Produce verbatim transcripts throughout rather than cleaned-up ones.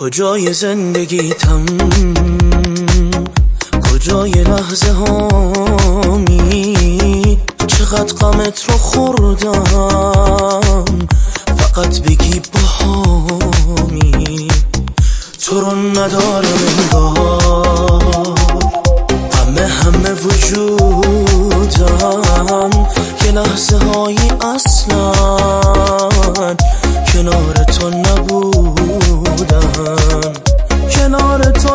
کجای زندگیتم، کجای لحظه هامی، چقدر غمت رو خوردم، فقط بگی باهامی. تو رو ندارم انگار، همه همه وجودم، یه لحظه هایی اصلا کنار تو نبودم، کنار تو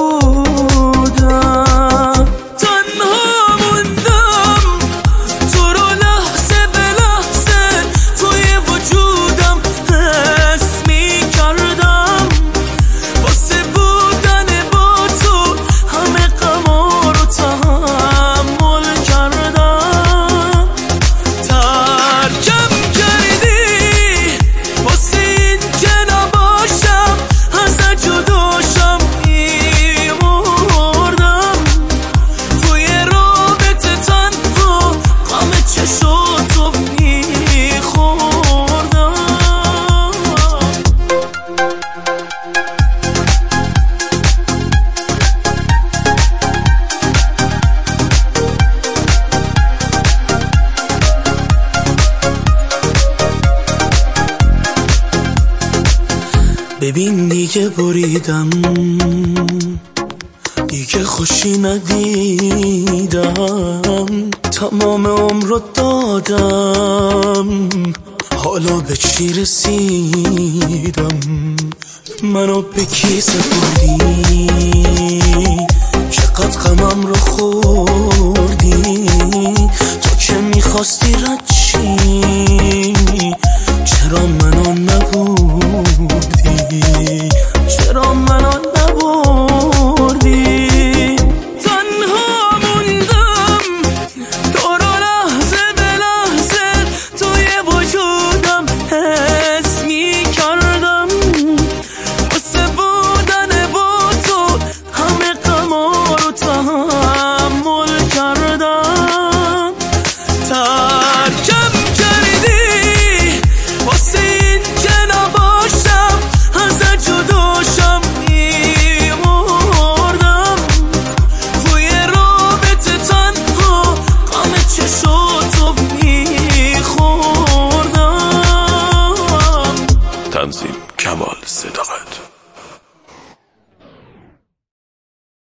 نبودم. تنها موندم تو رو لحظه به لحظه توی وجودم حس می کردم، واسه بودن با تو همه غما رو تحمل کردم. ترکم کردی واسه این که نباشم، ازت جداشم میمردم، توی رابطه تنها غم چشاتو میخوردم. ببین دیگه بریدم، دیگه خوشی ندیدم، تمام عمر رو دادم، حالا به چی رسیدم؟ منو به کی سپردی؟ چقدر غمم رو خوردی؟ تو که میخواستی رد